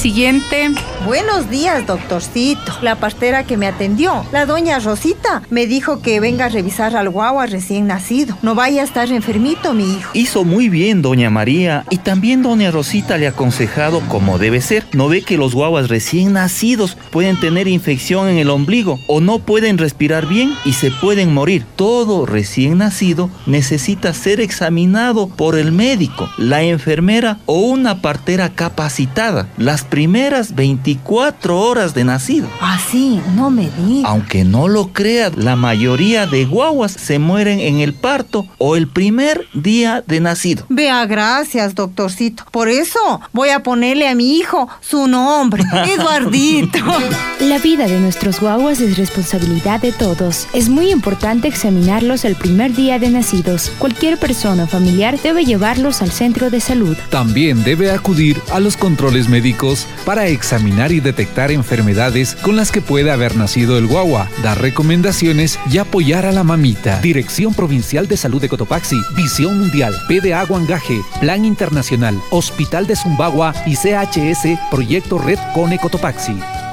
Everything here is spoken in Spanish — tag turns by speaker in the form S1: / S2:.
S1: Siguiente.
S2: Buenos días, doctorcito. La partera que me atendió, la doña Rosita, me dijo que venga a revisar al guagua recién nacido. No vaya a estar enfermito, mi hijo.
S3: Hizo muy bien, doña María. Y también doña Rosita le ha aconsejado como debe ser. ¿No ve que los guaguas recién nacidos pueden tener infección en el ombligo o no pueden respirar bien y se pueden morir? Todo recién nacido necesita ser examinado por el médico, la enfermera o una partera capacitada las primeras 24 horas de nacido.
S2: Así, no me diga.
S3: Aunque no lo crea, la mayoría de guaguas se mueren en el parto o el primer día de nacido.
S2: Vea, gracias, doctorcito. Por eso voy a ponerle a mi hijo su nombre, Eduardito.
S4: La vida de nuestros guaguas es responsabilidad de todos. Es muy importante examinarlos el primer día de nacidos. Cualquier persona o familiar debe llevarlos al centro de salud.
S5: También debe acudir a los controles médicos para examinar y detectar enfermedades con las que puede haber nacido el guagua, dar recomendaciones y apoyar a la mamita. Dirección Provincial de Salud de Cotopaxi, Visión Mundial, PDA Huangaje, Plan Internacional, Hospital de Zumbagua y CHS Proyecto Red Cone Cotopaxi.